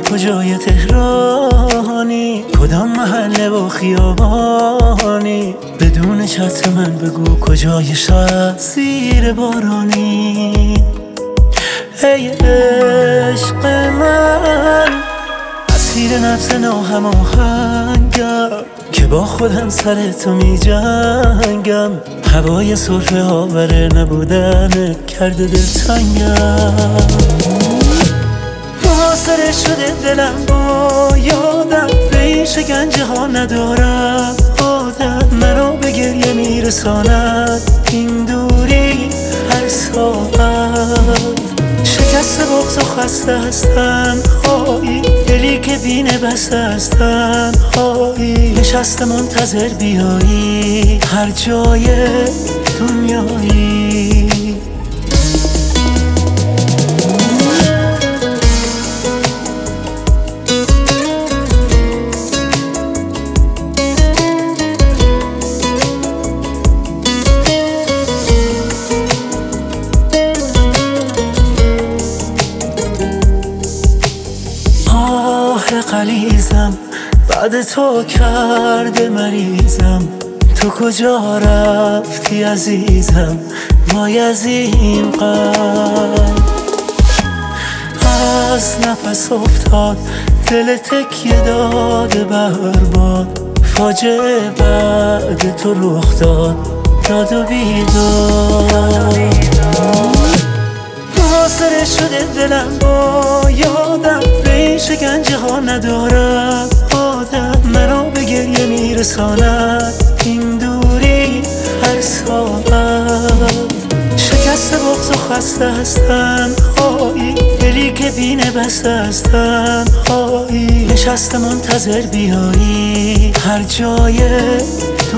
کجای تهرانی، کدام محله و خیابانی، بدون چتر من بگو کجای شهر زیر بارانی. ای عشق من اسیر نبض ناهماهنگم که با خودم سر تو می جنگم. هوای سرفه آور نبودنت کرده دلتنگم. محاصره شده دلم با یادم، به این شکنجه ها ندارم عادت. منو به گریه میرساند این دوری هر ساعت. شکست بغض و خسته هستن هایی، دلی که بینه بسته هستن هایی. نشسته منتظر بیایی هر جای دنیایی. غلیظم بعد تو کرده مریضم. تو کجا رفتی عزیزم؟ وای از این قلب از نفس افتاد، دل تکیه داده برباد. فاجعه بعد تو رخ داد، داد و بیداد. محاصره شده دلم با یادم، به این شکنجه ها ندارم عادت. منو به گریه میرساند این دوری هر ساعت. شکست بغض و خسته هستن هایی، دلی که بینه بسته هستن هایی. نشسته منتظر بیایی هر جای